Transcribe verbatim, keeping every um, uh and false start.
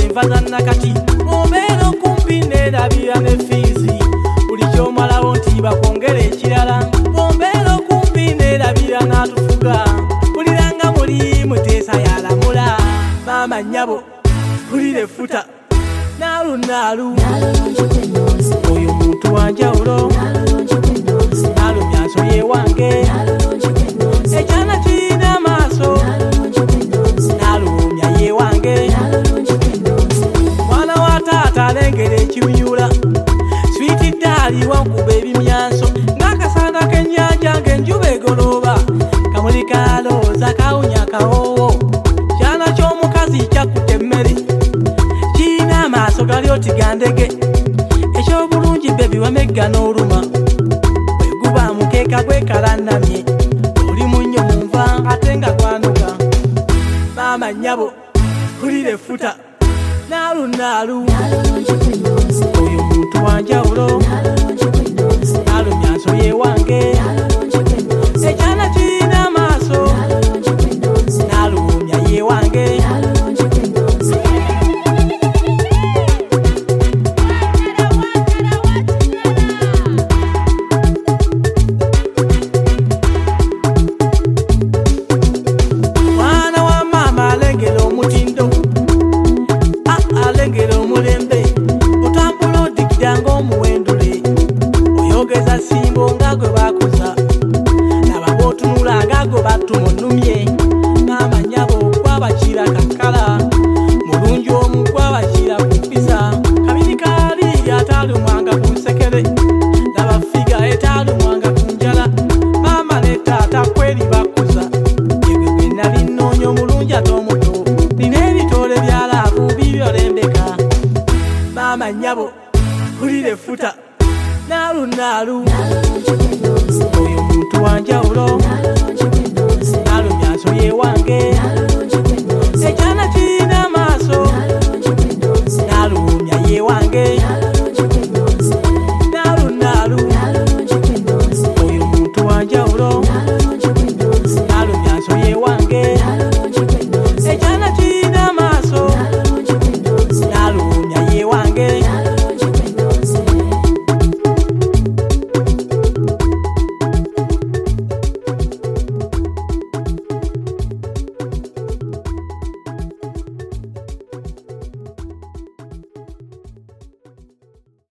enva za nakati obeera okumpi neerabira ne fiizi buli kyomalawo nti bakwongera ekirala ombeera okumpi neerabira n'atufuga buliranga muli muteesa yalamula maama nnyabo bulire futa naalunaalu oyo muntu wanjawulo naalumya nso ye wange ekyana kirina amaaso naalumya ye wange mwana wa taata alengera ekiwunyula switiddaali wankuba ebimyanso n'akasanda k'ennyanja ng'enjuba egolooba kamuli kalooza kawunya kawoowo kyana ky'omukazi kyakutte emmere kirina amaaso gali oti gandege ekyobulungi bebi wamegga n'oluma bweguba mukeeka gwekalannamye oli munnyo mu nva ate nga gwanuka maama nnyabo kulire futa naalunaalu oyo muntu wanjawulo naalumya nso ye wange ekyana kirina amaaso naalumya ye wange mwana wa maama alengera omutindo alengera omulembe otambula odigida ng'omuwendule oyogeza simbo nga gwe bakuza laba bootunula nga gwe batumunumye maama nnyabo gwabakira kakkala mulungi omu gwabakira kupisa kabiri kaali ataalumwanga ku nsekere laba figa etaalumwanga ku njala maama ne taata kweri bakuza egwe gwe nali nnoonya omulungi ate omuto nina ebitoole byalaavu bibyolembeka maama nnyabo kulire futa naalunaalu